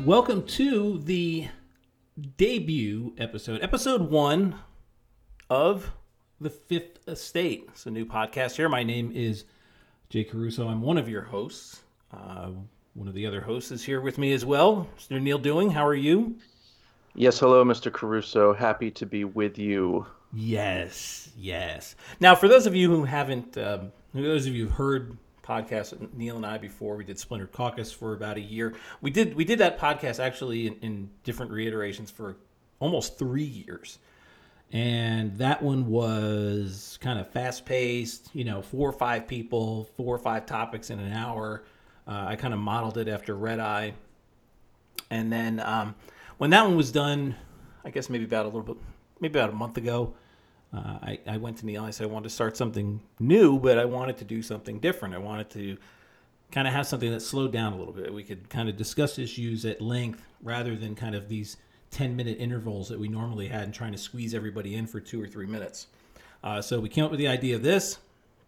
Welcome to the debut episode 1 of The Fifth Estate. It's a new podcast here. My name is Jay Caruso. I'm one of your hosts. One of the other hosts is here with me as well. Mr. Neil Dewing, how are you? Yes, hello, Mr. Caruso. Happy to be with you. Yes. Now, for those of you who haven't, those of you who've heard podcasts with Neil and I before, we did Splintered Caucus for about a year. We did that podcast actually in different reiterations for almost 3 years. And that one was kind of fast-paced, 4 or 5 people, 4 or 5 topics in an hour. I kind of modeled it after Red Eye. And then when that one was done, I guess maybe about a month ago, I went to Neil. I said I wanted to start something new, but I wanted to do something different. I wanted to kind of have something that slowed down a little bit. We could kind of discuss issues at length rather than kind of these 10-minute intervals that we normally had and trying to squeeze everybody in for 2 or 3 minutes. So we came up with the idea of this,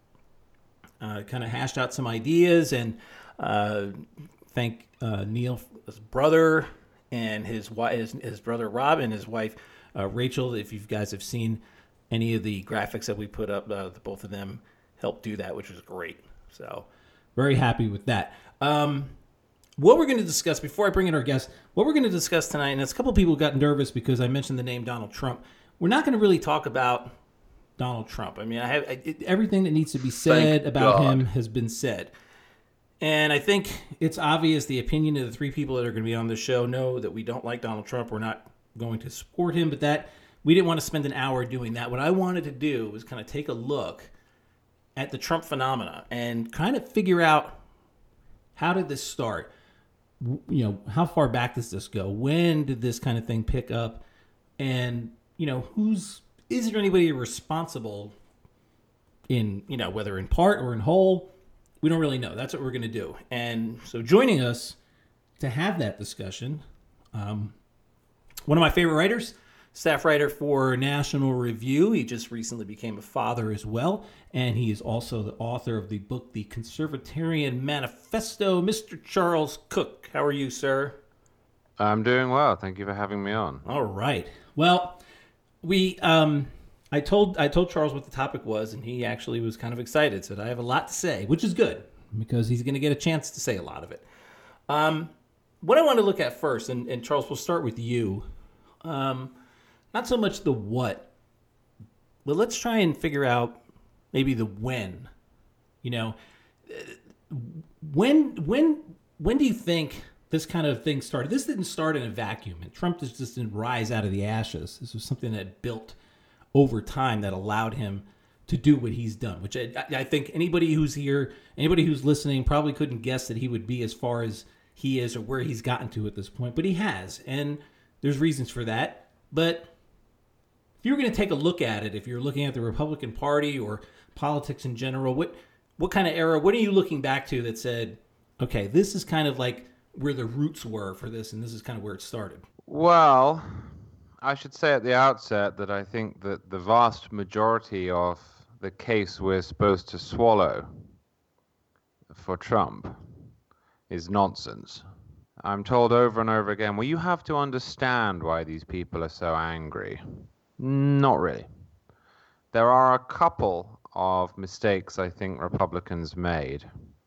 kind of hashed out some ideas, and thank Neil, his brother, and his brother Rob, and his wife Rachel. If you guys have seen any of the graphics that we put up, both of them helped do that, which was great. So very happy with that. What we're going to discuss, before I bring in our guests, what we're going to discuss tonight, and a couple of people got nervous because I mentioned the name Donald Trump. We're not going to really talk about Donald Trump. I mean, everything that needs to be said about him has been said. And I think it's obvious the opinion of the 3 people that are going to be on the show know that we don't like Donald Trump. We're not going to support him, but that we didn't want to spend an hour doing that. What I wanted to do was kind of take a look at the Trump phenomena and kind of figure out, how did this start? How far back does this go? When did this kind of thing pick up? And, is there anybody responsible in, whether in part or in whole? We don't really know. That's what we're going to do. And so joining us to have that discussion, one of my favorite writers, staff writer for National Review. He just recently became a father as well. And he is also the author of the book, The Conservatarian Manifesto, Mr. Charles Cooke. How are you, sir? I'm doing well. Thank you for having me on. All right. Well, I told Charles what the topic was, and he actually was kind of excited. Said, I have a lot to say, which is good, because he's going to get a chance to say a lot of it. What I want to look at first, and Charles, we'll start with you. Not so much the what, but let's try and figure out maybe the when. When do you think this kind of thing started? This didn't start in a vacuum, and Trump just didn't rise out of the ashes. This was something that built over time that allowed him to do what he's done, which I think anybody who's here, anybody who's listening probably couldn't guess that he would be as far as he is or where he's gotten to at this point, but he has, and there's reasons for that. But if you were going to take a look at it, if you're looking at the Republican Party or politics in general, what kind of era, what are you looking back to that said, okay, this is kind of like where the roots were for this, and this is kind of where it started? Well, I should say at the outset that I think that the vast majority of the case we're supposed to swallow for Trump is nonsense. I'm told over and over again, well, you have to understand why these people are so angry. Not really. There are a couple of mistakes I think Republicans made.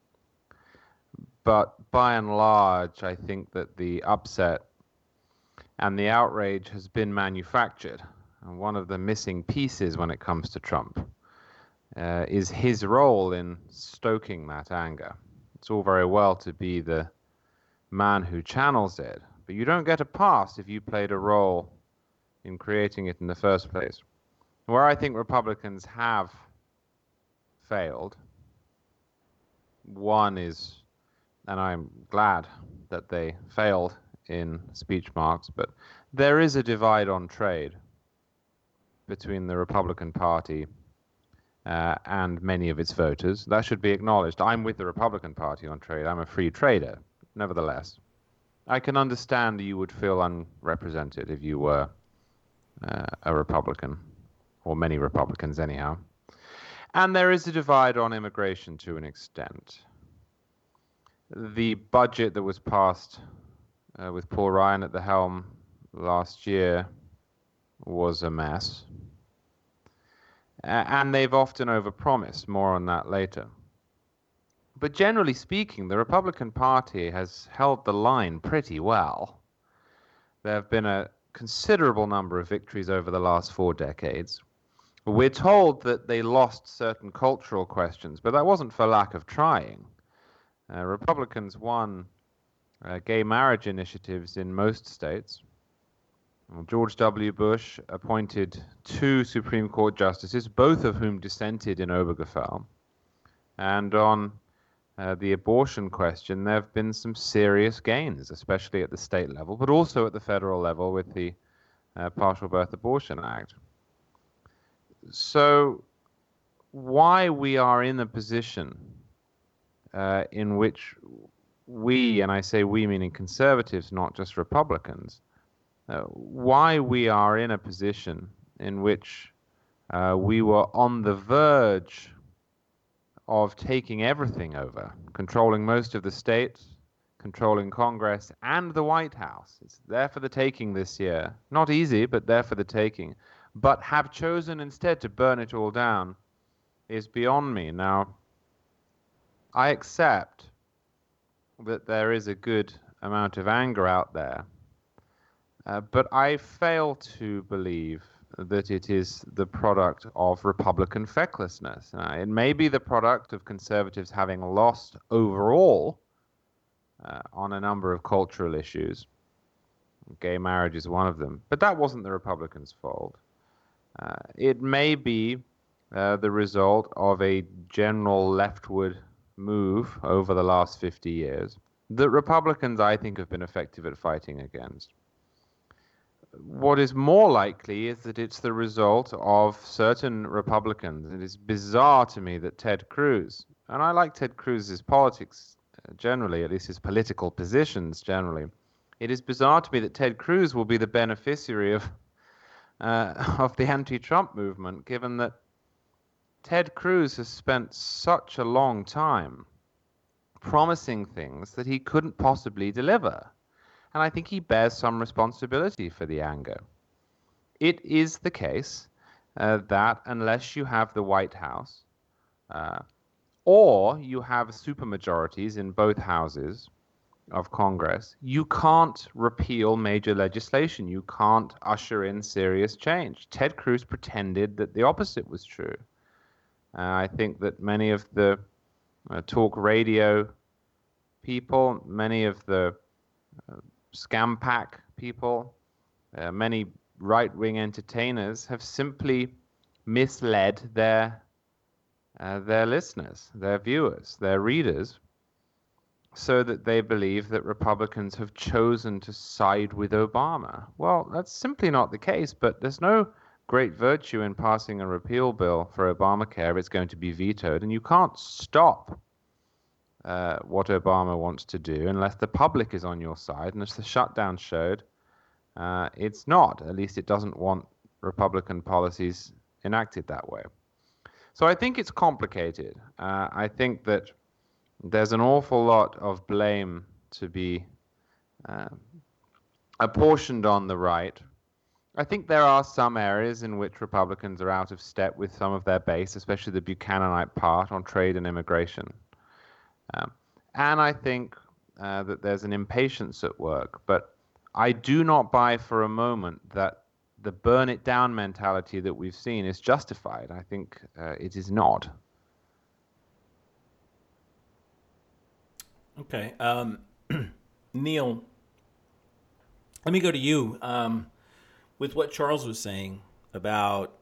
But by and large, I think that the upset and the outrage has been manufactured. And one of the missing pieces when it comes to Trump is his role in stoking that anger. It's all very well to be the man who channels it, but you don't get a pass if you played a role in creating it in the first place. Where I think Republicans have failed, one is, and I'm glad that they failed in speech marks, but there is a divide on trade between the Republican Party and many of its voters. That should be acknowledged. I'm with the Republican Party on trade. I'm a free trader. Nevertheless, I can understand you would feel unrepresented if you were a Republican, or many Republicans anyhow. And there is a divide on immigration to an extent. The budget that was passed with Paul Ryan at the helm last year, was a mess. And they've often overpromised. More on that later. But generally speaking, the Republican Party has held the line pretty well. There have been a considerable number of victories over the last 4 decades. We're told that they lost certain cultural questions, but that wasn't for lack of trying. Republicans won gay marriage initiatives in most states. George W. Bush appointed 2 Supreme Court justices, both of whom dissented in Obergefell. And on the abortion question, there have been some serious gains, especially at the state level, but also at the federal level with the Partial Birth Abortion Act. So why we are in a position in which we, and I say we meaning conservatives, not just Republicans, why we are in a position in which we were on the verge of taking everything over, controlling most of the states, controlling Congress and the White House. It's there for the taking this year. Not easy, but there for the taking. But have chosen instead to burn it all down is beyond me. Now, I accept that there is a good amount of anger out there, but I fail to believe that it is the product of Republican fecklessness. It may be the product of conservatives having lost overall on a number of cultural issues. Gay marriage is one of them, but that wasn't the Republicans' fault. It may be the result of a general leftward move over the last 50 years that Republicans, I think, have been effective at fighting against. What is more likely is that it's the result of certain Republicans. It is bizarre to me that Ted Cruz, and I like Ted Cruz's politics generally, at least his political positions generally, it is bizarre to me that Ted Cruz will be the beneficiary of the anti-Trump movement, given that Ted Cruz has spent such a long time promising things that he couldn't possibly deliver. And I think he bears some responsibility for the anger. It is the case that unless you have the White House, or you have supermajorities in both houses of Congress, you can't repeal major legislation. You can't usher in serious change. Ted Cruz pretended that the opposite was true. I think that many of the talk radio people, many of the scam pack people, many right-wing entertainers have simply misled their listeners, their viewers, their readers, so that they believe that Republicans have chosen to side with Obama. Well, that's simply not the case, but there's no great virtue in passing a repeal bill for Obamacare if it's going to be vetoed, and you can't stop what Obama wants to do unless the public is on your side, and as the shutdown showed, it's not. At least it doesn't want Republican policies enacted that way. So I think it's complicated. I think that there's an awful lot of blame to be apportioned on the right. I think there are some areas in which Republicans are out of step with some of their base, especially the Buchananite part on trade and immigration. And I think that there's an impatience at work. But I do not buy for a moment that the burn it down mentality that we've seen is justified. I think it is not. Okay. Neil, let me go to you with what Charles was saying about,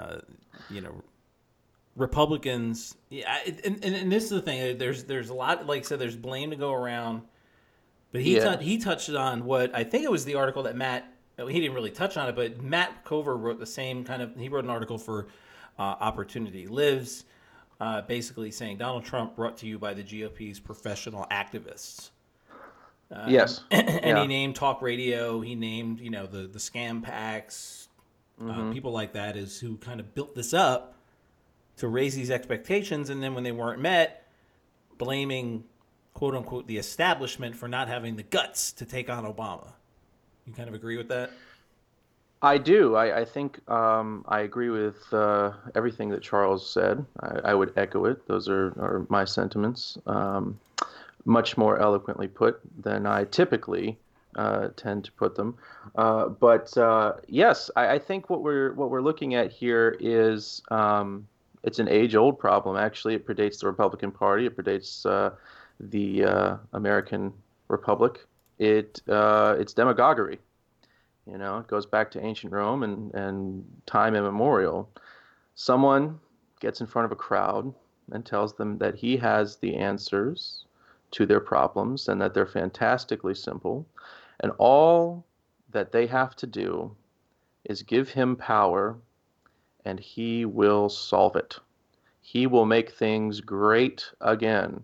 Republicans. Yeah, and this is the thing. There's a lot, like I said, there's blame to go around. But he touched on what I think it was the article that Matt, he didn't really touch on it, but Matt Cover wrote the same kind of, he wrote an article for Opportunity Lives, basically saying Donald Trump brought to you by the GOP's professional activists. Yes. And he named talk radio, he named, the scam packs, people like that is who kind of built this up to raise these expectations. And then when they weren't met, blaming quote unquote, the establishment for not having the guts to take on Obama. You kind of agree with that? I do. I think I agree with everything that Charles said. I would echo it. Those are my sentiments. Much more eloquently put than I typically tend to put them. But yes, I think what we're looking at here is it's an age-old problem. Actually, it predates the Republican Party. It predates the American Republic. It's demagoguery. You know, it goes back to ancient Rome and time immemorial. Someone gets in front of a crowd and tells them that he has the answers to their problems and that they're fantastically simple. And all that they have to do is give him power and he will solve it. He will make things great again.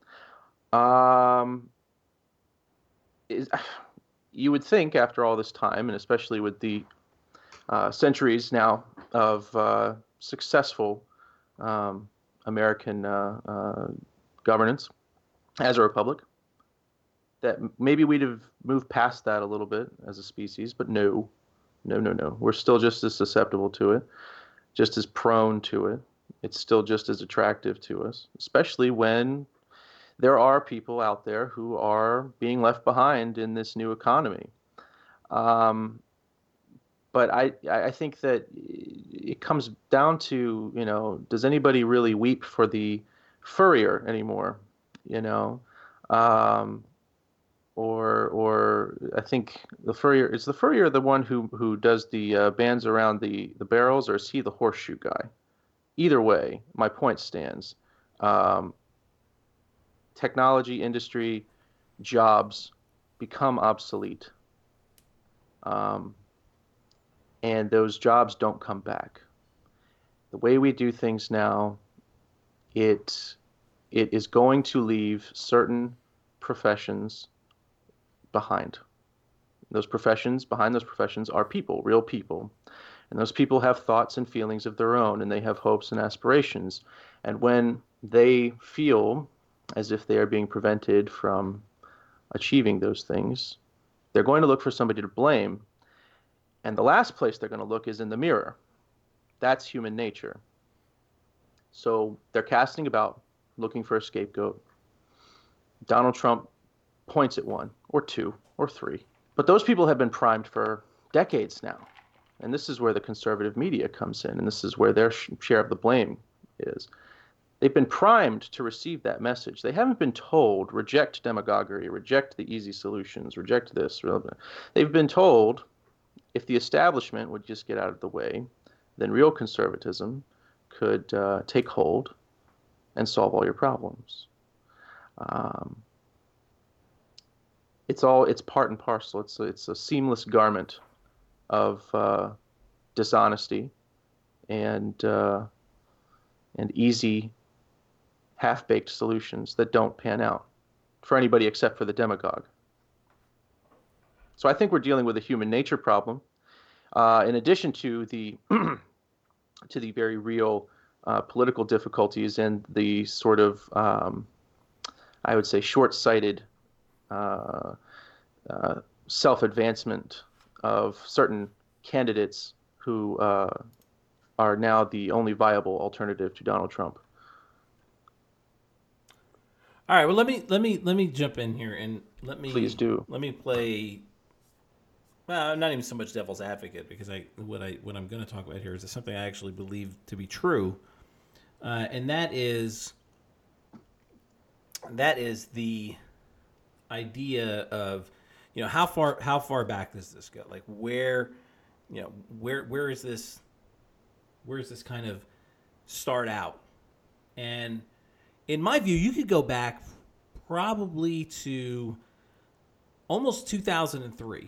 Is You would think after all this time, and especially with the centuries now of successful American governance as a republic, that maybe we'd have moved past that a little bit as a species, but no. We're still just as susceptible to it, just as prone to it. It's still just as attractive to us, especially when there are people out there who are being left behind in this new economy. But I think that it comes down to, does anybody really weep for the furrier anymore? Or I think the furrier, is the furrier the one who does the bands around the barrels, or is he the horseshoe guy? Either way, my point stands. Technology industry jobs become obsolete, and those jobs don't come back. The way we do things now, it is going to leave certain professions behind. Behind those professions are people, real people. And those people have thoughts and feelings of their own, and they have hopes and aspirations. And when they feel as if they are being prevented from achieving those things, they're going to look for somebody to blame. And the last place they're going to look is in the mirror. That's human nature. So they're casting about, looking for a scapegoat. Donald Trump points at one, or two, or three. But those people have been primed for decades now. And this is where the conservative media comes in, and this is where their share of the blame is. They've been primed to receive that message. They haven't been told, reject demagoguery, reject the easy solutions, reject this. They've been told, if the establishment would just get out of the way, then real conservatism could take hold and solve all your problems. It's part and parcel. It's a seamless garment of dishonesty and easy half-baked solutions that don't pan out for anybody except for the demagogue. So I think we're dealing with a human nature problem, in addition to the to the very real political difficulties and the sort of I would say short-sighted self-advancement of certain candidates who are now the only viable alternative to Donald Trump. All right. Well, let me jump in here and Please do. Let me play. Well, not even so much devil's advocate, because what I'm going to talk about here is something I actually believe to be true, and that is the idea of, how far back does this go? Like where is this kind of start out? And in my view, you could go back probably to almost 2003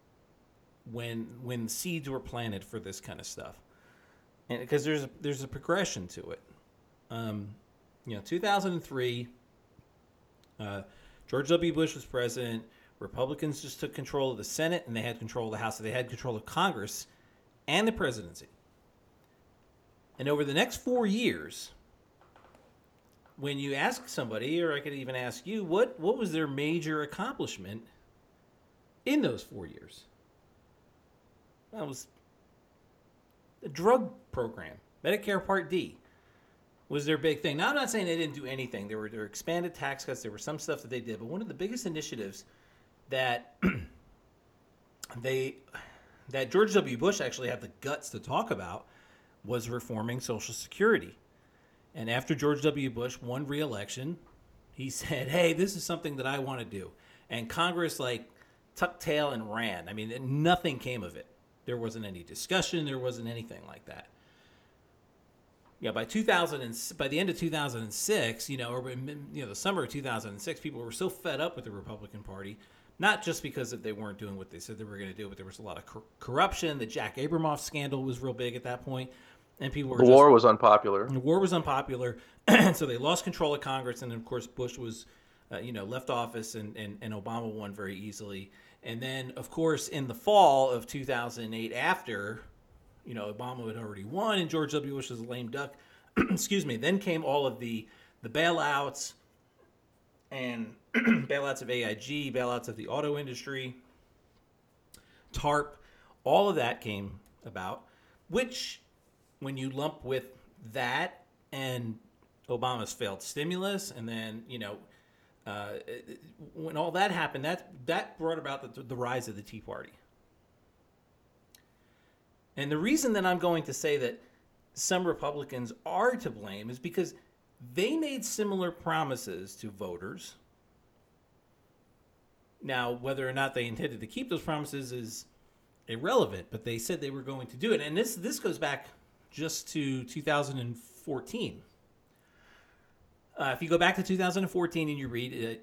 when seeds were planted for this kind of stuff, and because there's a progression to it. 2003, George W. Bush was president. Republicans just took control of the Senate, and they had control of the House. So they had control of Congress and the presidency. And over the next 4 years, when you ask somebody, or I could even ask you, what was their major accomplishment in those 4 years? That was the drug program. Medicare Part D was their big thing. Now, I'm not saying they didn't do anything. There were expanded tax cuts. There was some stuff that they did. But one of the biggest initiatives that that George W. Bush actually had the guts to talk about was reforming Social Security. And after George W. Bush won re-election, he said, hey, this is something that I want to do. And Congress, tucked tail and ran. I mean, nothing came of it. There wasn't any discussion. There wasn't anything like that. Yeah, by the end of 2006, or the summer of 2006, people were so fed up with the Republican Party, not just because they weren't doing what they said they were going to do, but there was a lot of corruption. The Jack Abramoff scandal was real big at that point. And people were The war was unpopular. The war was unpopular, so they lost control of Congress, and of course Bush was, left office, and Obama won very easily. And then, of course, in the fall of 2008, after Obama had already won, and George W. Bush was a lame duck. Excuse me. Then came all of the bailouts and bailouts of AIG, bailouts of the auto industry, TARP. All of that came about, which, when you lump with that and Obama's failed stimulus, and then when all that happened, that brought about the rise of the Tea Party. And the reason that I'm going to say that some Republicans are to blame is because they made similar promises to voters. Now, whether or not they intended to keep those promises is irrelevant, but they said they were going to do it. And this goes back just to 2014. If you go back to 2014 and you read,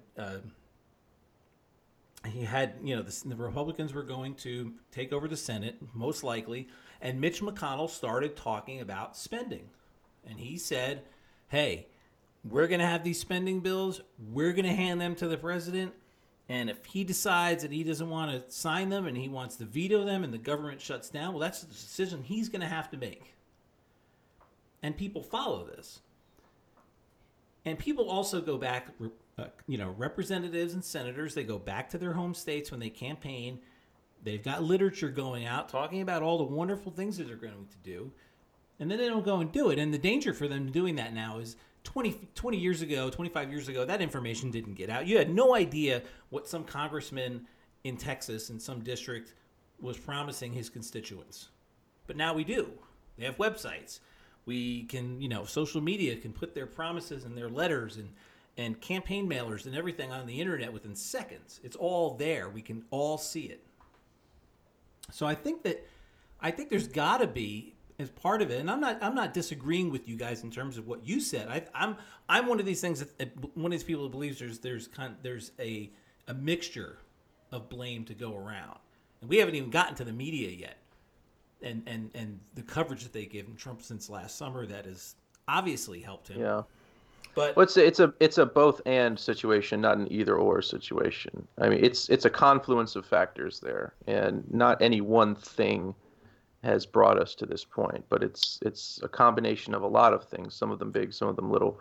he had, the Republicans were going to take over the Senate, most likely, and Mitch McConnell started talking about spending. And he said, hey, we're going to have these spending bills. We're going to hand them to the president. And if he decides that he doesn't want to sign them and he wants to veto them and the government shuts down, well, that's the decision he's going to have to make. And people follow this. And people also go back, representatives and senators, they go back to their home states when they campaign. They've got literature going out talking about all the wonderful things that they're going to do. And then they don't go and do it. And the danger for them doing that now is 20 years ago, 25 years ago, that information didn't get out. You had no idea what some congressman in Texas in some district was promising his constituents. But now we do. They have websites. We can, social media can put their promises and their letters and campaign mailers and everything on the internet within seconds. It's all there. We can all see it. So I think there's got to be, as part of it, and I'm not disagreeing with you guys in terms of what you said. I'm one of these things one of these people who believes there's a mixture of blame to go around, and we haven't even gotten to the media yet, and the coverage that they give Trump since last summer that has obviously helped him. Yeah. But well, it's a both and situation, not an either or situation. I mean, it's a confluence of factors there, and not any one thing has brought us to this point. But it's a combination of a lot of things, some of them big, some of them little.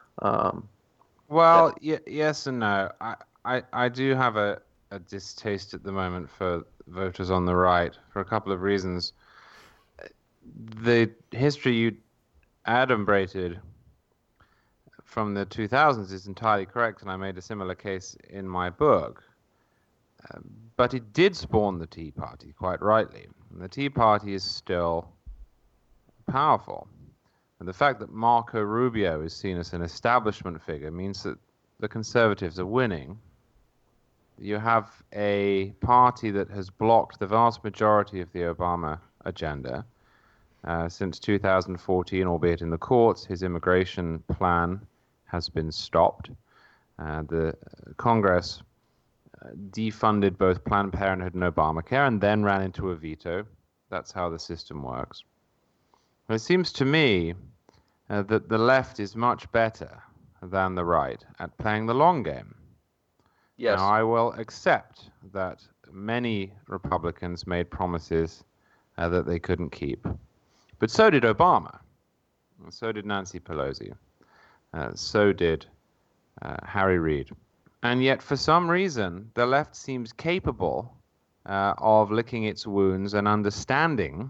Yes and no. I do have a distaste at the moment for voters on the right for a couple of reasons. The history you adumbrated from the 2000s is entirely correct, and I made a similar case in my book. But it did spawn the Tea Party, quite rightly. And the Tea Party is still powerful. And the fact that Marco Rubio is seen as an establishment figure means that the conservatives are winning. You have a party that has blocked the vast majority of the Obama agenda since 2014, albeit in the courts. His immigration plan has been stopped. The Congress defunded both Planned Parenthood and Obamacare and then ran into a veto. That's how the system works. It seems to me that the left is much better than the right at playing the long game. Yes. Now, I will accept that many Republicans made promises that they couldn't keep. But so did Obama. So did Nancy Pelosi. So did Harry Reid. And yet, for some reason, the left seems capable of licking its wounds and understanding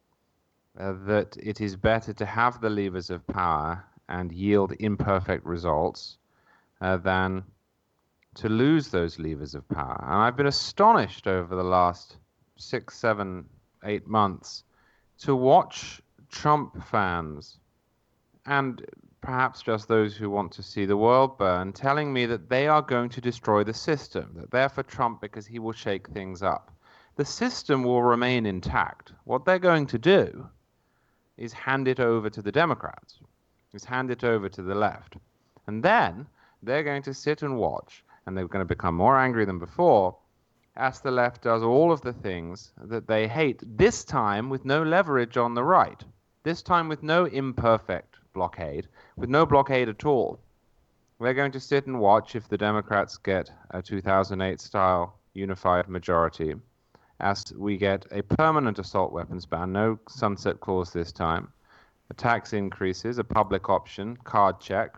that it is better to have the levers of power and yield imperfect results than to lose those levers of power. And I've been astonished over the last 6, 7, 8 months to watch Trump fans, and perhaps just those who want to see the world burn, telling me that they are going to destroy the system, that they're for Trump because he will shake things up. The system will remain intact. What they're going to do is hand it over to the Democrats, is hand it over to the left. And then they're going to sit and watch, and they're going to become more angry than before as the left does all of the things that they hate, this time with no leverage on the right, this time with no imperfect blockade, with no blockade at all. We're going to sit and watch if the Democrats get a 2008-style unified majority, as we get a permanent assault weapons ban, no sunset clause this time, a tax increases, a public option, card check,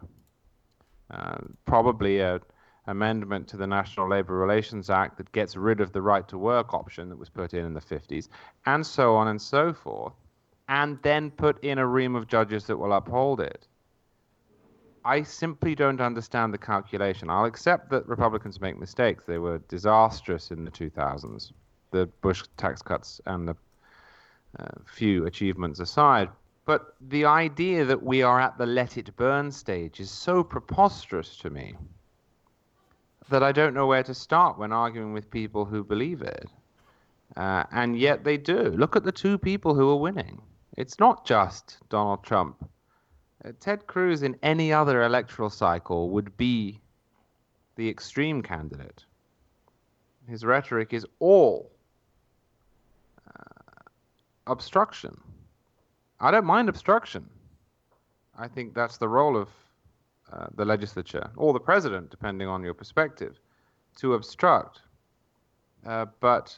probably a amendment to the National Labor Relations Act that gets rid of the right to work option that was put in the 50s, and so on and so forth, and then put in a ream of judges that will uphold it. I simply don't understand the calculation. I'll accept that Republicans make mistakes. They were disastrous in the 2000s, the Bush tax cuts and the few achievements aside. But the idea that we are at the let it burn stage is so preposterous to me that I don't know where to start when arguing with people who believe it. And yet they do. Look at the two people who are winning. It's not just Donald Trump. Ted Cruz in any other electoral cycle would be the extreme candidate. His rhetoric is all obstruction. I don't mind obstruction. I think that's the role of the legislature, or the president, depending on your perspective, to obstruct. But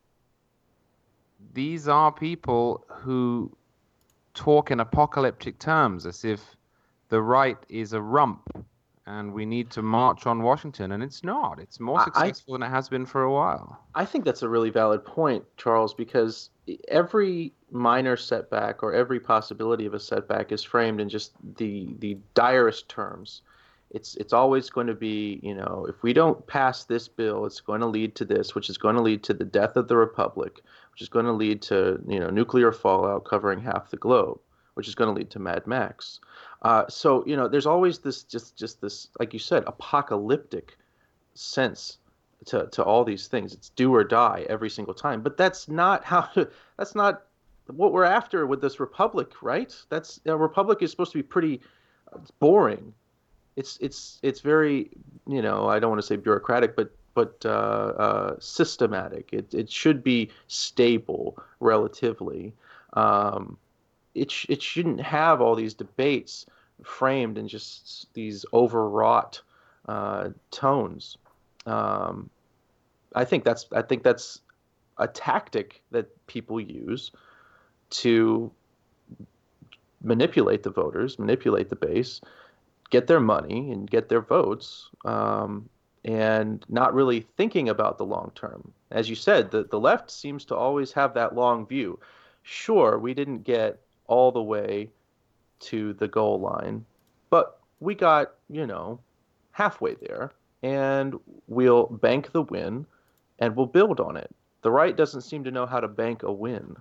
these are people who talk in apocalyptic terms, as if the right is a rump and we need to march on Washington, and it's not. It's more successful than it has been for a while. I think that's a really valid point, Charles, because every minor setback or every possibility of a setback is framed in just the direst terms. It's always going to be, if we don't pass this bill, it's going to lead to this, which is going to lead to the death of the republic, which is going to lead to, nuclear fallout covering half the globe, which is going to lead to Mad Max. So there's always this just this, like you said, apocalyptic sense to all these things. It's do or die every single time. But that's not what we're after with this republic, right? That's a republic is supposed to be pretty boring. It's very, I don't want to say bureaucratic, but systematic. It should be stable relatively. It shouldn't have all these debates framed in just these overwrought tones. I think that's a tactic that people use to manipulate the voters, manipulate the base, get their money and get their votes, and not really thinking about the long term. As you said, the left seems to always have that long view. Sure, we didn't get all the way to the goal line, but we got, halfway there, and we'll bank the win and we'll build on it. The right doesn't seem to know how to bank a win.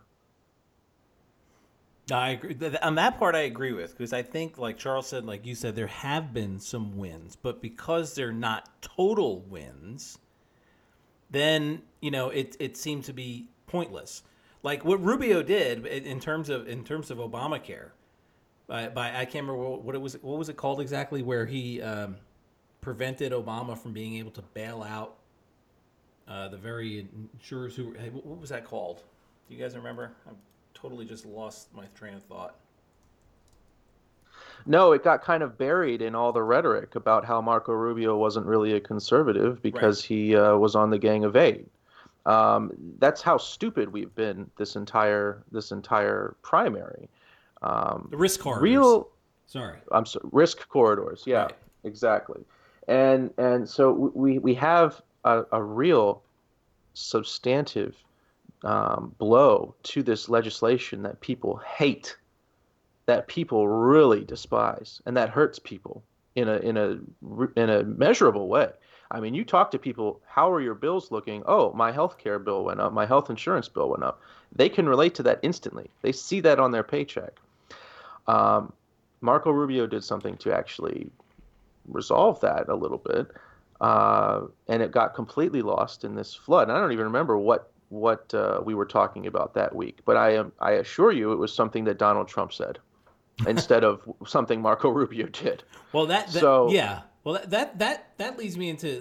I agree. On that part, I agree with, because I think, like Charles said, like you said, there have been some wins, but because they're not total wins, then it seems to be pointless. Like what Rubio did in terms of Obamacare, by I can't remember what was it called exactly, where he prevented Obama from being able to bail out the very insurers who. What was that called? Do you guys remember? I'm totally just lost my train of thought. No, it got kind of buried in all the rhetoric about how Marco Rubio wasn't really a conservative because he was on the Gang of Eight. That's how stupid we've been this entire primary. The risk corridors. Sorry. I'm sorry, risk corridors. Yeah, Right. exactly. And so we have a real substantive blow to this legislation that people hate, that people really despise, and that hurts people in a measurable way. I mean, you talk to people, how are your bills looking? Oh, my health care bill went up, my health insurance bill went up. They can relate to that instantly. They see that on their paycheck. Um, Marco Rubio did something to actually resolve that a little bit, and it got completely lost in this flood. And I don't even remember what we were talking about that week, but I assure you it was something that Donald Trump said instead of something Marco Rubio did. Well, that So yeah. Well, that leads me into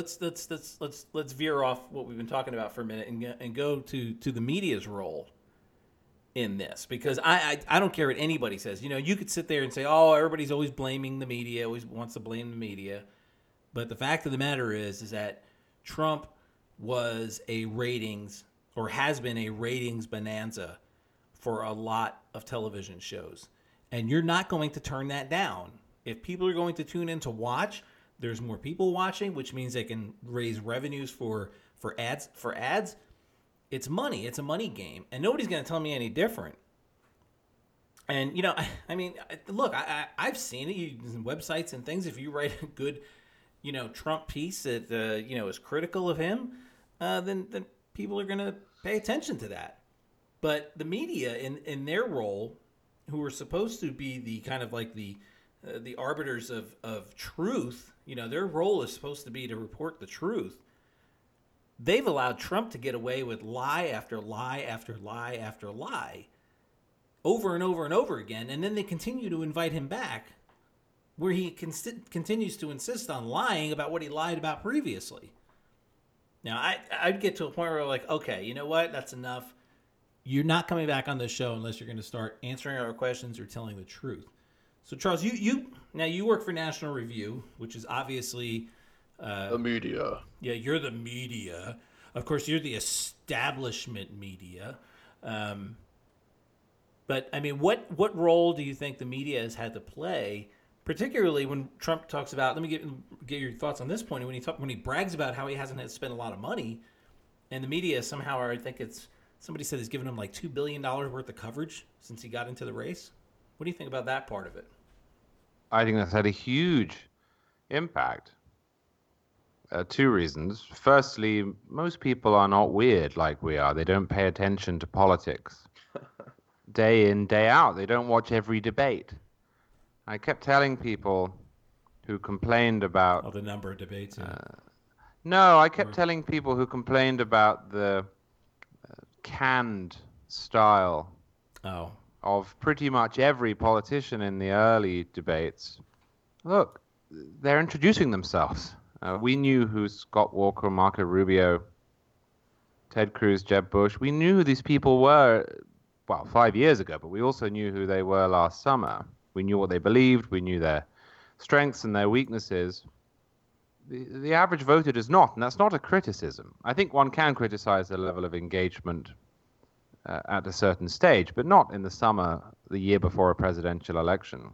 let's veer off what we've been talking about for a minute and go to the media's role in this, because I don't care what anybody says. You know, you could sit there and say, oh, everybody's always blaming the media, always wants to blame the media, but the fact of the matter is that Trump was a ratings, or has been a ratings bonanza for a lot of television shows. And you're not going to turn that down. If people are going to tune in to watch, there's more people watching, which means they can raise revenues for ads. It's money. It's a money game. And nobody's going to tell me any different. And, you know, I mean, look, I've seen it in websites and things. If you write a good, you know, Trump piece that, you know, is critical of him, then people are going to pay attention to that. But the media, in their role, who are supposed to be the kind of like the arbiters of truth, you know, their role is supposed to be to report the truth. They've allowed Trump to get away with lie after lie after lie after lie over and over and over again. And then they continue to invite him back, where he continues to insist on lying about what he lied about previously. Now, I'd get to a point where I'm like, okay, you know what? That's enough. You're not coming back on this show unless you're going to start answering our questions or telling the truth. So, Charles, you work for National Review, which is obviously the media. Yeah, you're the media. Of course, you're the establishment media. But I mean, what role do you think the media has had to play, particularly when Trump talks about? Let me get your thoughts on this point. When he brags about how he hasn't had to spend a lot of money, and the media somehow, I think it's somebody said, has given him like $2 billion worth of coverage since he got into the race. What do you think about that part of it? I think that's had a huge impact. Two reasons. Firstly, most people are not weird like we are. They don't pay attention to politics. Day in, day out. They don't watch every debate. I kept telling people who complained about... the number of debates. Yeah. No, I kept telling people who complained about the canned style of pretty much every politician in the early debates. Look, they're introducing themselves. We knew who Scott Walker, Marco Rubio, Ted Cruz, Jeb Bush. We knew who these people were, 5 years ago, but we also knew who they were last summer. We knew what they believed. We knew their strengths and their weaknesses. The average voter does not, and that's not a criticism. I think one can criticize the level of engagement at a certain stage, but not in the summer, the year before a presidential election.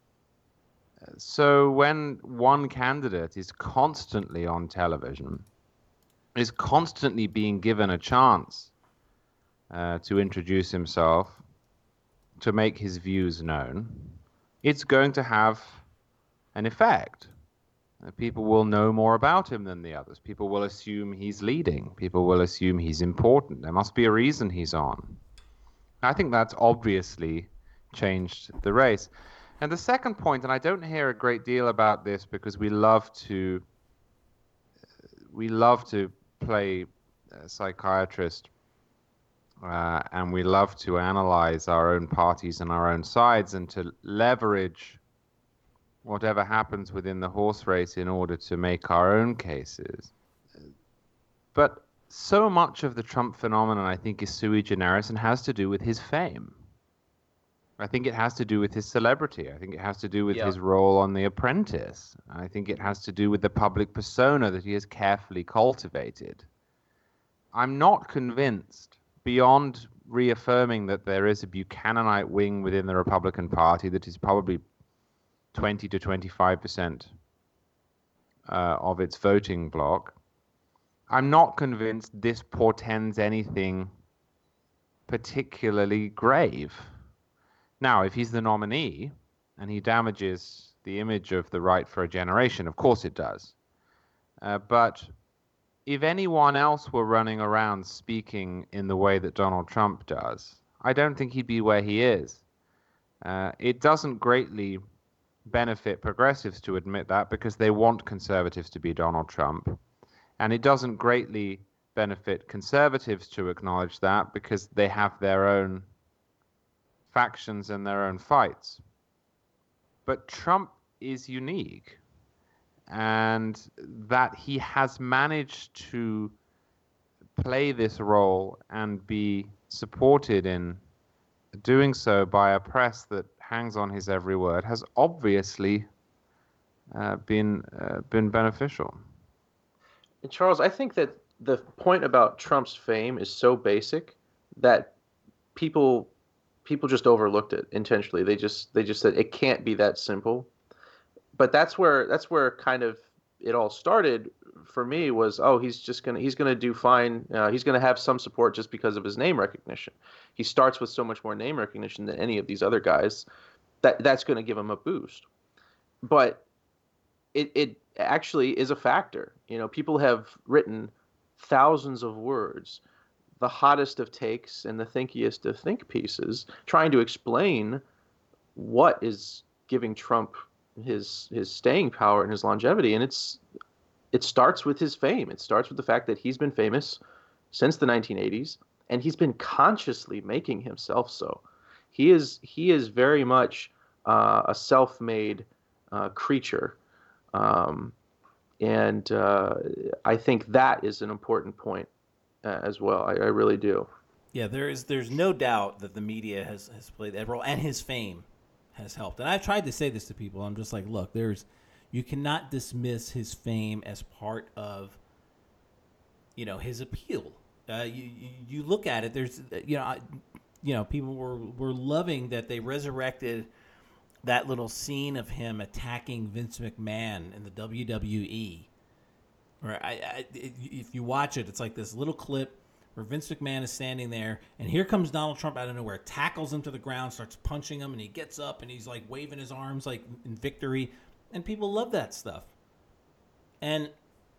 So when one candidate is constantly on television, is constantly being given a chance to introduce himself, to make his views known, it's going to have an effect. People will know more about him than the others. People will assume he's leading. People will assume he's important. There must be a reason he's on. I think that's obviously changed the race. And the second point, and I don't hear a great deal about this because we love to play psychiatrist and we love to analyze our own parties and our own sides and to leverage whatever happens within the horse race in order to make our own cases. But so much of the Trump phenomenon, I think, is sui generis and has to do with his fame. I think it has to do with his celebrity. I think it has to do with his role on The Apprentice. I think it has to do with the public persona that he has carefully cultivated. I'm not convinced, beyond reaffirming that there is a Buchananite wing within the Republican Party that is probably 20 to 25% of its voting bloc. I'm not convinced this portends anything particularly grave. Now, if he's the nominee and he damages the image of the right for a generation, of course it does. But if anyone else were running around speaking in the way that Donald Trump does, I don't think he'd be where he is. It doesn't greatly benefit progressives to admit that because they want conservatives to be Donald Trump. And it doesn't greatly benefit conservatives to acknowledge that because they have their own factions and their own fights. But Trump is unique, and that he has managed to play this role and be supported in doing so by a press that hangs on his every word has obviously been beneficial. And Charles, I think that the point about Trump's fame is so basic that people just overlooked it intentionally. They just said it can't be that simple. But that's where kind of it all started for me was, oh, he's gonna do fine. He's gonna have some support just because of his name recognition. He starts with so much more name recognition than any of these other guys. That's going to give him a boost. But it actually is a factor. You know, people have written thousands of words, the hottest of takes and the thinkiest of think pieces, trying to explain what is giving Trump his staying power and his longevity. And it starts with his fame. It starts with the fact that he's been famous since the 1980s, and he's been consciously making himself so. He is very much a self-made creature. And I think that is an important point as well. I really do. Yeah, there's no doubt that the media has played that role, and his fame has helped. And I've tried to say this to people. I'm just like, look, you cannot dismiss his fame as part of, his appeal. You look at it. There's, people were loving that they resurrected that little scene of him attacking Vince McMahon in the WWE. Right? If you watch it, it's like this little clip where Vince McMahon is standing there, and here comes Donald Trump out of nowhere, tackles him to the ground, starts punching him, and he gets up and he's like waving his arms like in victory, and people love that stuff. And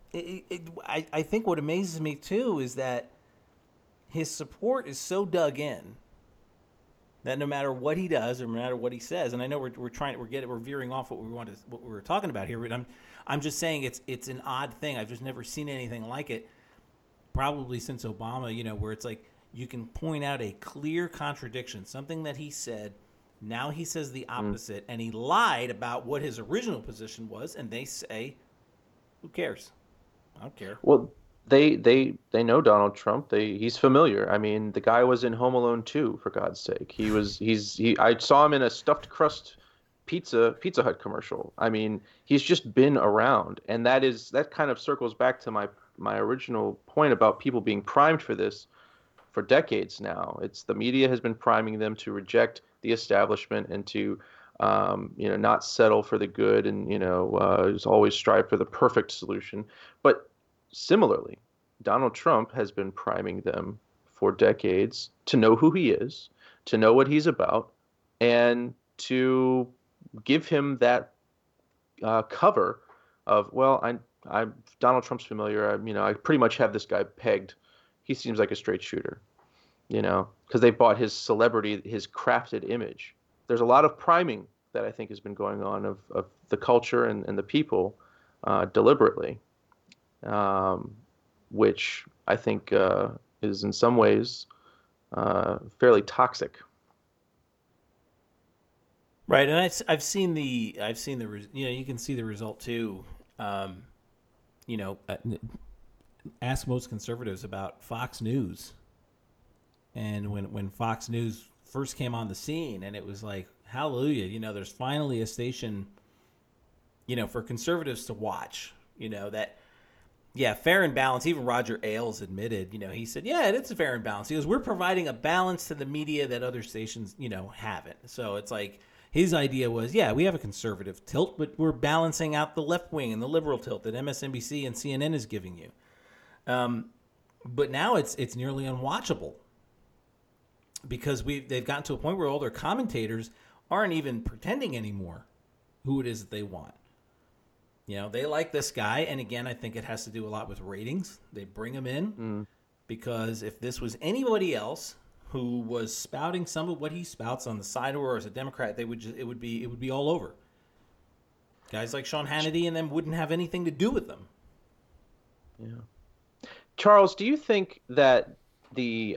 I think what amazes me too is that his support is so dug in that no matter what he does or no matter what he says, and I know we're veering off what we were talking about here, but I'm just saying it's an odd thing. I've just never seen anything like it, probably since Obama, where it's like you can point out a clear contradiction, something that he said, now he says the opposite, and he lied about what his original position was, and they say, who cares? I don't care. Well, they know Donald Trump. He's familiar. I mean, the guy was in Home Alone 2, for God's sake. I saw him in a stuffed crust Pizza Hut commercial. I mean, he's just been around, and that kind of circles back to my original point about people being primed for this for decades now. It's the media has been priming them to reject the establishment and to not settle for the good and just always strive for the perfect solution. But similarly, Donald Trump has been priming them for decades to know who he is, to know what he's about, and to give him that cover of, well, I'm Donald Trump's familiar. I pretty much have this guy pegged. He seems like a straight shooter, because they bought his celebrity, his crafted image. There's a lot of priming that I think has been going on of the culture and the people deliberately, which I think is in some ways fairly toxic. Right, and I've seen the you can see the result too. Ask most conservatives about Fox News, and when Fox News first came on the scene, and it was like, hallelujah, there's finally a station, for conservatives to watch, that, yeah, fair and balanced. Even Roger Ailes admitted, he said, yeah, it's fair and balanced. He goes, we're providing a balance to the media that other stations, haven't. So it's like, His idea was, yeah, we have a conservative tilt, but we're balancing out the left wing and the liberal tilt that MSNBC and CNN is giving you. But now it's nearly unwatchable because they've gotten to a point where all their commentators aren't even pretending anymore who it is that they want. They like this guy, and again, I think it has to do a lot with ratings. They bring him in because if this was anybody else who was spouting some of what he spouts on the side or as a Democrat, it would be all over. Guys like Sean Hannity and them wouldn't have anything to do with them. Yeah. Charles, do you think that the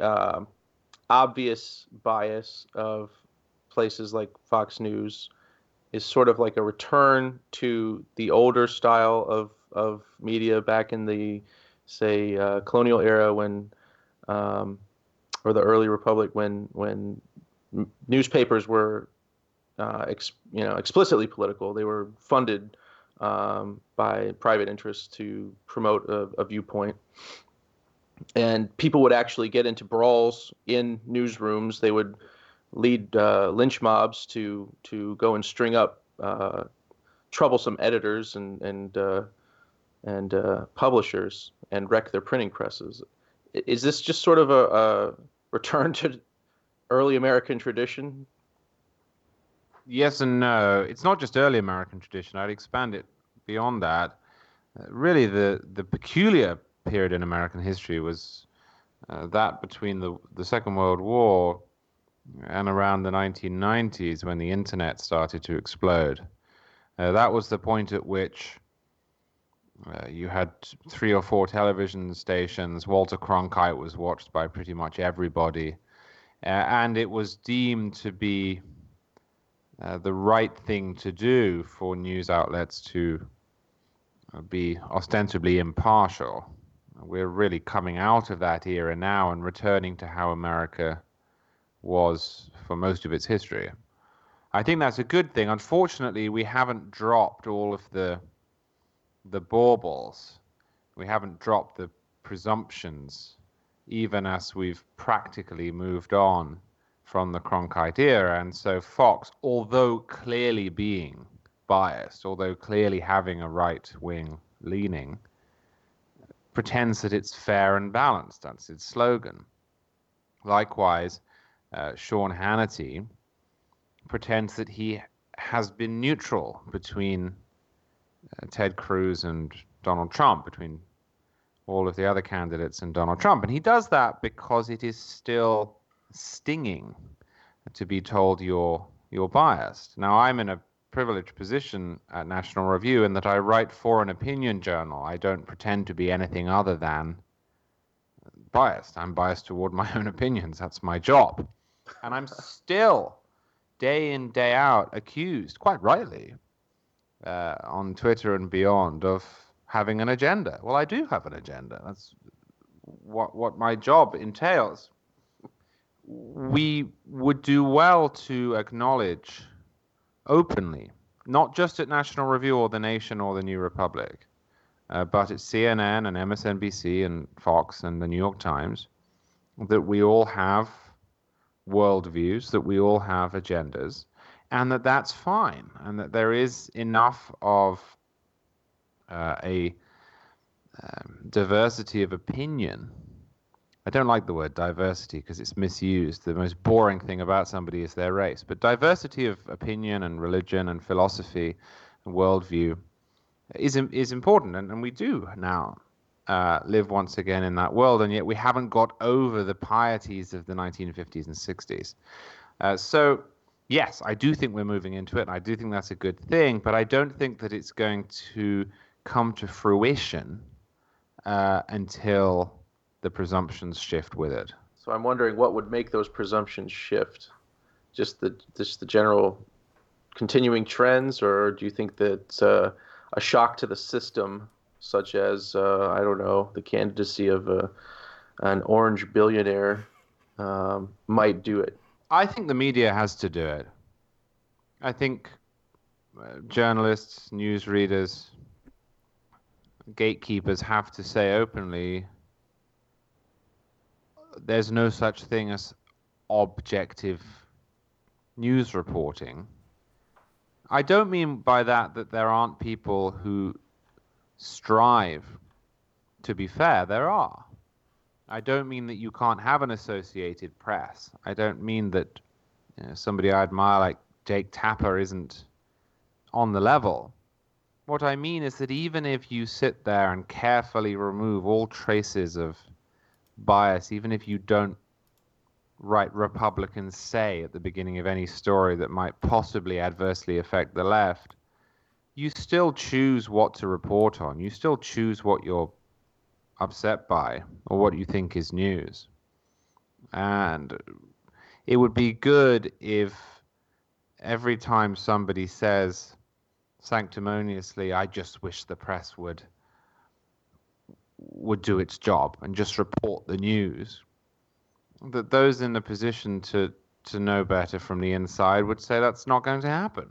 obvious bias of places like Fox News is sort of like a return to the older style of media back in the, say, colonial era when, or the early republic when newspapers were, explicitly political. They were funded by private interests to promote a viewpoint. And people would actually get into brawls in newsrooms. They would lead lynch mobs to go and string up troublesome editors and publishers and wreck their printing presses. Is this just sort of a return to early American tradition? Yes and no. It's not just early American tradition. I'd expand it beyond that. Really, the peculiar period in American history was that between the Second World War and around the 1990s when the internet started to explode. That was the point at which you had 3 or 4 television stations. Walter Cronkite was watched by pretty much everybody. And it was deemed to be the right thing to do for news outlets to be ostensibly impartial. We're really coming out of that era now and returning to how America was for most of its history. I think that's a good thing. Unfortunately, we haven't dropped all of the baubles. We haven't dropped the presumptions, even as we've practically moved on from the Cronkite era. And so Fox, although clearly being biased, although clearly having a right-wing leaning, pretends that it's fair and balanced. That's its slogan. Likewise, Sean Hannity pretends that he has been neutral between Ted Cruz and Donald Trump, between all of the other candidates and Donald Trump. And he does that because it is still stinging to be told you're biased. Now, I'm in a privileged position at National Review in that I write for an opinion journal. I don't pretend to be anything other than biased. I'm biased toward my own opinions. That's my job. And I'm still, day in, day out, accused, quite rightly, on Twitter and beyond, of having an agenda. Well, I do have an agenda. That's what my job entails. We would do well to acknowledge openly, not just at National Review or The Nation or The New Republic, but at CNN and MSNBC and Fox and The New York Times, that we all have worldviews, that we all have agendas, and that's fine, and that there is enough of a diversity of opinion. I don't like the word diversity because it's misused. The most boring thing about somebody is their race. But diversity of opinion and religion and philosophy and worldview is important. And we do now live once again in that world. And yet we haven't got over the pieties of the 1950s and 60s. So, yes, I do think we're moving into it. And I do think that's a good thing. But I don't think that it's going to come to fruition until the presumptions shift with it. So I'm wondering what would make those presumptions shift? Just the general continuing trends, or do you think that a shock to the system, such as I don't know, the candidacy of an orange billionaire, might do it? I think the media has to do it. I think journalists, newsreaders, gatekeepers have to say openly, there's no such thing as objective news reporting. I don't mean by that there aren't people who strive to be fair. There are. I don't mean that you can't have an Associated Press. I don't mean that somebody I admire like Jake Tapper isn't on the level. What I mean is that even if you sit there and carefully remove all traces of bias, even if you don't write Republicans say at the beginning of any story that might possibly adversely affect the left, you still choose what to report on. You still choose what you're upset by or what you think is news. And it would be good if every time somebody says sanctimoniously, I just wish the press would do its job and just report the news, that those in a position to know better from the inside would say that's not going to happen.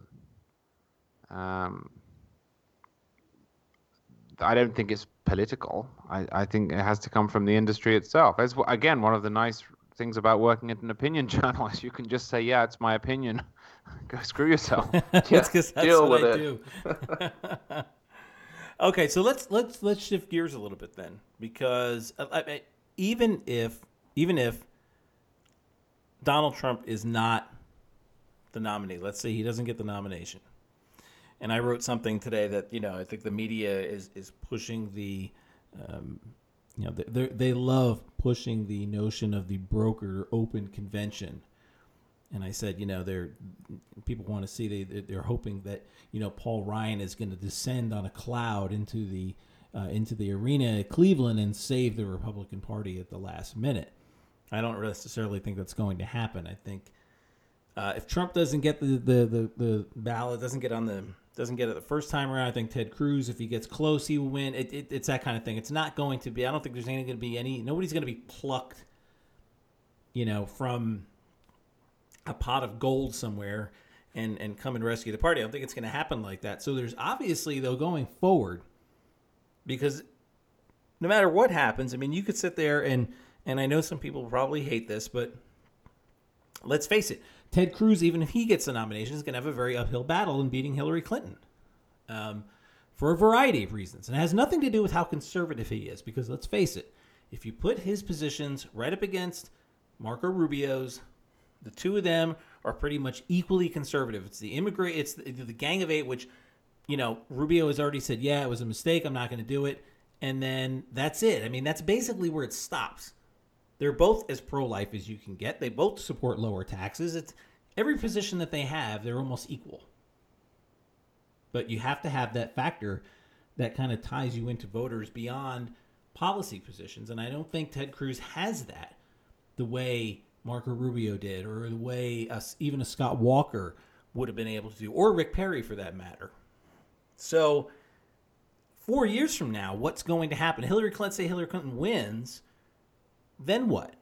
I don't think it's political. I think it has to come from the industry itself. As again, one of the nice things about working at an opinion journal is you can just say, yeah, it's my opinion. Go screw yourself. That's deal what I do. Okay, so let's shift gears a little bit then, because even if Donald Trump is not the nominee, let's say he doesn't get the nomination, and I wrote something today that I think the media is pushing the they love pushing the notion of the brokered open convention. And I said, people want to see, they're hoping that, Paul Ryan is going to descend on a cloud into the arena at Cleveland and save the Republican Party at the last minute. I don't necessarily think that's going to happen. I think if Trump doesn't get the ballot, doesn't get it the first time around, I think Ted Cruz, if he gets close, he will win. It's that kind of thing. It's not going to be. I don't think there's going to be nobody's going to be plucked, from a pot of gold somewhere and come and rescue the party. I don't think it's going to happen like that. So there's obviously, though, going forward, because no matter what happens, I mean, you could sit there and I know some people probably hate this, but let's face it, Ted Cruz, even if he gets the nomination, is going to have a very uphill battle in beating Hillary Clinton for a variety of reasons. And it has nothing to do with how conservative he is, because let's face it, if you put his positions right up against Marco Rubio's, the two of them are pretty much equally conservative. It's the Gang of Eight, which, Rubio has already said, yeah, it was a mistake, I'm not going to do it. And then that's it. I mean, that's basically where it stops. They're both as pro-life as you can get. They both support lower taxes. It's every position that they have, they're almost equal. But you have to have that factor that kind of ties you into voters beyond policy positions. And I don't think Ted Cruz has that the way Marco Rubio did, or the way even a Scott Walker would have been able to do, or Rick Perry for that matter. So 4 years from now, what's going to happen? Let's say Hillary Clinton wins, then what?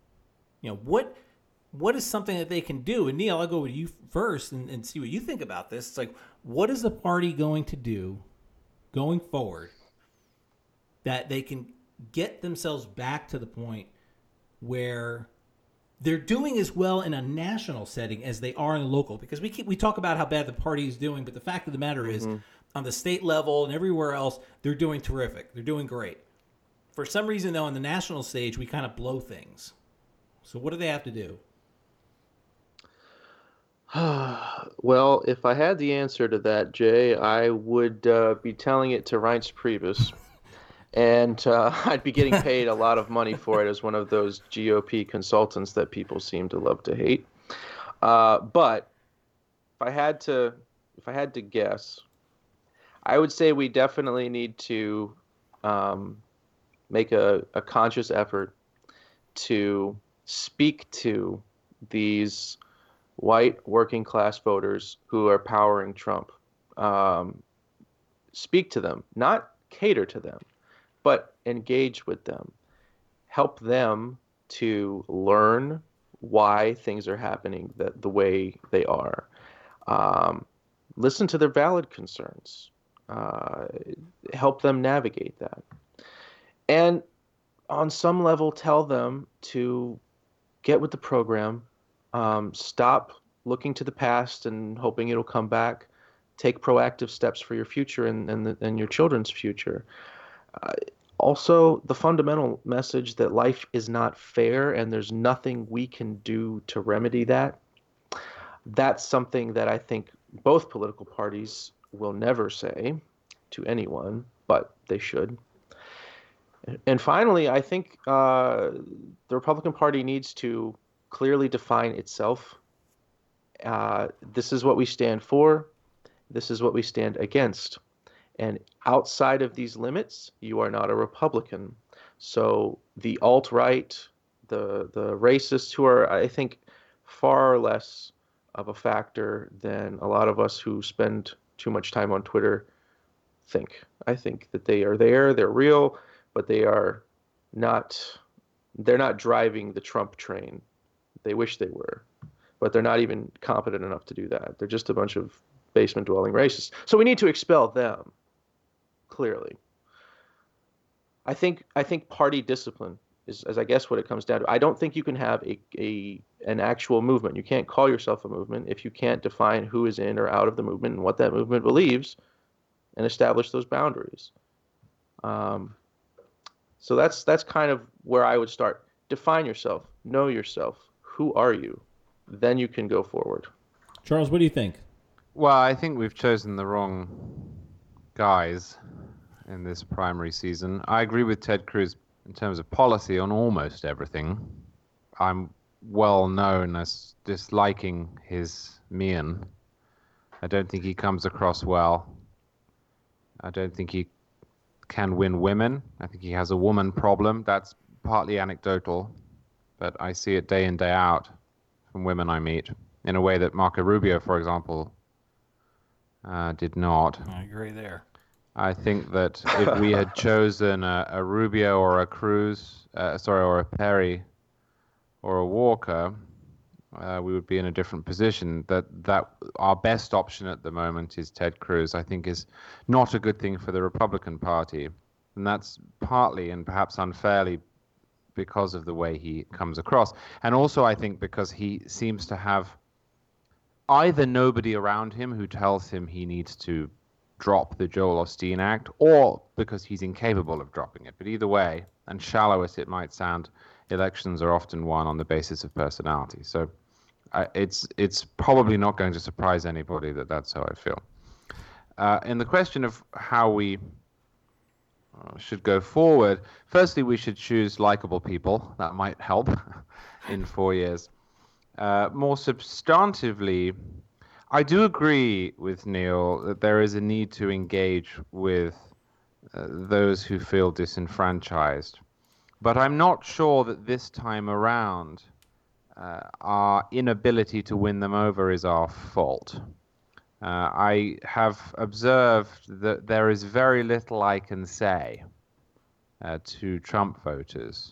What is something that they can do? And Neil, I'll go with you first and see what you think about this. It's like, what is the party going to do going forward that they can get themselves back to the point where they're doing as well in a national setting as they are in a local? Because we talk about how bad the party is doing, but the fact of the matter is, on the state level and everywhere else, they're doing terrific. They're doing great. For some reason, though, on the national stage, we kind of blow things. So what do they have to do? Well, if I had the answer to that, Jay, I would be telling it to Reince Priebus. And I'd be getting paid a lot of money for it as one of those GOP consultants that people seem to love to hate. But if I had to guess, I would say we definitely need to make a conscious effort to speak to these white working class voters who are powering Trump. Speak to them, not cater to them, but engage with them. Help them to learn why things are happening the way they are. Listen to their valid concerns. Help them navigate that. And on some level, tell them to get with the program. Stop looking to the past and hoping it'll come back. take proactive steps for your future and your children's future. Also, the fundamental message that life is not fair and there's nothing we can do to remedy that. That's something that I think both political parties will never say to anyone, but they should. And finally, I think the Republican Party needs to clearly define itself. This is what we stand for. This is what we stand against. And outside of these limits, you are not a Republican. So the alt-right, the racists who are, I think, far less of a factor than a lot of us who spend too much time on Twitter think. I think that they are there, they're real, but they're not driving the Trump train. They wish they were, but they're not even competent enough to do that. They're just a bunch of basement-dwelling racists. So we need to expel them, clearly. I think party discipline is I guess what it comes down to. I don't think you can have an actual movement. You can't call yourself a movement if you can't define who is in or out of the movement and what that movement believes and establish those boundaries. So that's kind of where I would start. Define yourself. Know yourself. Who are you? Then you can go forward. Charles, what do you think? Well, I think we've chosen the wrong guys in this primary season. I agree with Ted Cruz in terms of policy on almost everything. I'm well known as disliking his mien. I don't think he comes across well. I don't think he can win women. I think he has a woman problem. That's partly anecdotal, but I see it day in, day out from women I meet in a way that Marco Rubio, for example, did not. I agree there. I think that if we had chosen a Rubio or a Cruz, or a Perry or a Walker, we would be in a different position. That our best option at the moment is Ted Cruz. I think is not a good thing for the Republican Party, and that's partly and perhaps unfairly because of the way he comes across, and also I think because he seems to have either nobody around him who tells him he needs to drop the Joel Osteen Act, or because he's incapable of dropping it. But either way, and shallow as it might sound, elections are often won on the basis of personality. So it's probably not going to surprise anybody that that's how I feel. In the question of how we should go forward, firstly, we should choose likable people. That might help in 4 years. More substantively, I do agree with Neil that there is a need to engage with those who feel disenfranchised. But I'm not sure that this time around our inability to win them over is our fault. I have observed that there is very little I can say to Trump voters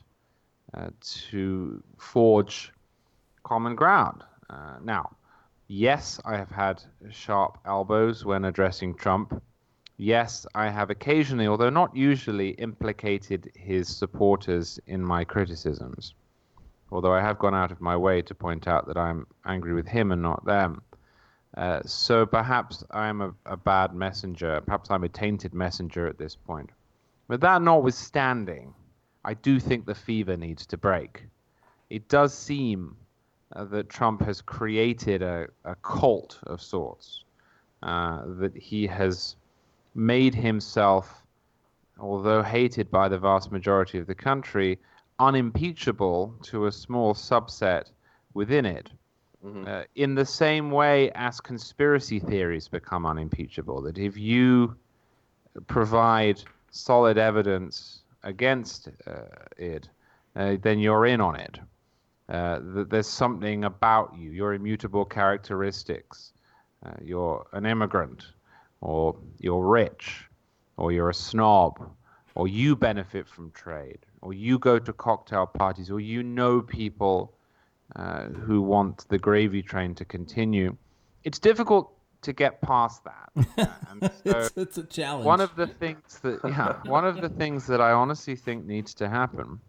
to forge common ground. Now, yes, I have had sharp elbows when addressing Trump. Yes, I have occasionally, although not usually, implicated his supporters in my criticisms. Although I have gone out of my way to point out that I'm angry with him and not them. So perhaps I'm a bad messenger. Perhaps I'm a tainted messenger at this point. But that notwithstanding, I do think the fever needs to break. It does seem that Trump has created a cult of sorts, that he has made himself, although hated by the vast majority of the country, unimpeachable to a small subset within it. Mm-hmm. In the same way as conspiracy theories become unimpeachable, that if you provide solid evidence against it, then you're in on it. That there's something about you, your immutable characteristics. You're an immigrant, or you're rich, or you're a snob, or you benefit from trade, or you go to cocktail parties, or you know people who want the gravy train to continue. It's difficult to get past that. And so it's a challenge. One of the things that I honestly think needs to happen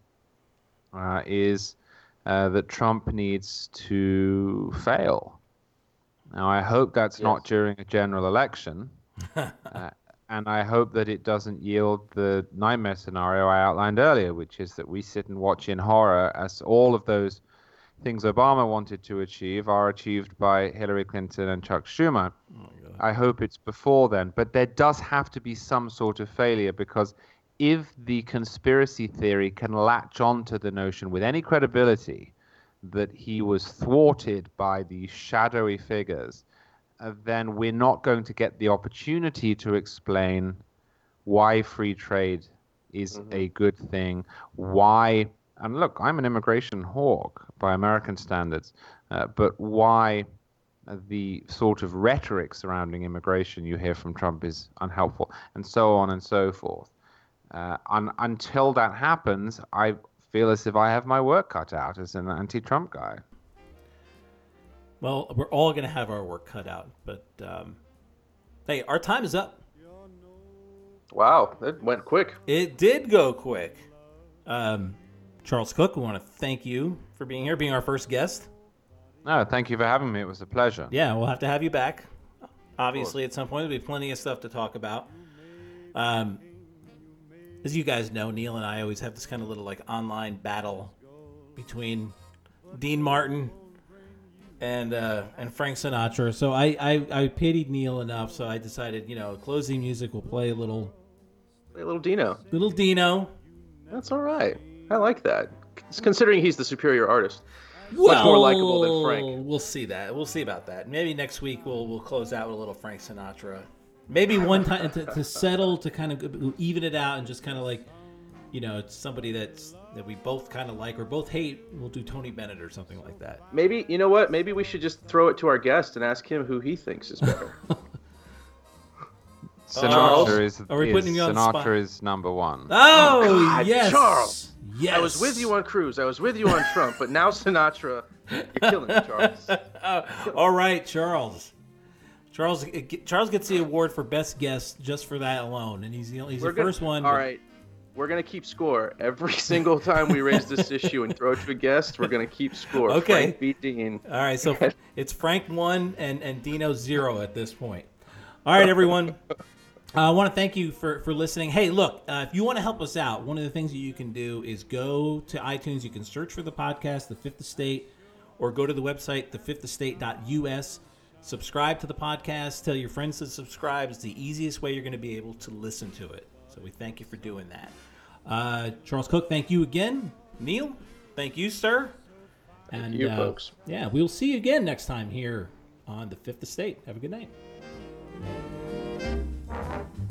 is that Trump needs to fail. Now, I hope that's not Yes. during a general election, and I hope that it doesn't yield the nightmare scenario I outlined earlier, which is that we sit and watch in horror as all of those things Obama wanted to achieve are achieved by Hillary Clinton and Chuck Schumer. I hope it's before then, but there does have to be some sort of failure, because if the conspiracy theory can latch onto the notion with any credibility that he was thwarted by these shadowy figures, then we're not going to get the opportunity to explain why free trade is a good thing, why, and look, I'm an immigration hawk by American standards, but why the sort of rhetoric surrounding immigration you hear from Trump is unhelpful, and so on and so forth. Until that happens, I feel as if I have my work cut out as an anti-Trump guy. Well, we're all going to have our work cut out, but hey, our time is up. Wow, that went quick. It did go quick. Charles Cook, we want to thank you for being here, being our first guest. No, thank you for having me. It was a pleasure. Yeah, we'll have to have you back. Obviously, at some point, there'll be plenty of stuff to talk about. As you guys know, Neil and I always have this kind of little like online battle between Dean Martin and Frank Sinatra. So I pitied Neil enough, so I decided, closing music will play a little Dino. Little Dino. That's all right. I like that. Considering he's the superior artist. Well, Much more likable than Frank. We'll see that. We'll see about that. Maybe next week we'll close out with a little Frank Sinatra. Maybe one time to settle, to kind of even it out, and just kind of like, it's somebody that we both kind of like or both hate. We'll do Tony Bennett or something like that. Maybe, you know what? Maybe we should just throw it to our guest and ask him who he thinks is better. Sinatra is Are we putting you on the spot? Sinatra is number one. Oh, God, yes. Charles. Yes. I was with you on Cruz. I was with you on Trump. But now Sinatra, you're killing me, Charles. All right, Charles. Charles gets the award for best guest just for that alone, and he's the first one. All right, we're gonna keep score every single time we raise this issue and throw it to a guest. We're gonna keep score. Okay. Frank beat Dean. All right, so it's Frank 1 and Dino 0 at this point. All right, everyone. I want to thank you for listening. Hey, look, if you want to help us out, one of the things that you can do is go to iTunes. You can search for the podcast, The Fifth Estate, or go to the website, thefifthestate.us. Subscribe to the podcast. Tell your friends to subscribe. It's the easiest way you're going to be able to listen to it. So we thank you for doing that. Charles Cook, thank you again. Neil, thank you, sir. Thank you, folks. Yeah, we'll see you again next time here on The Fifth Estate. Have a good night.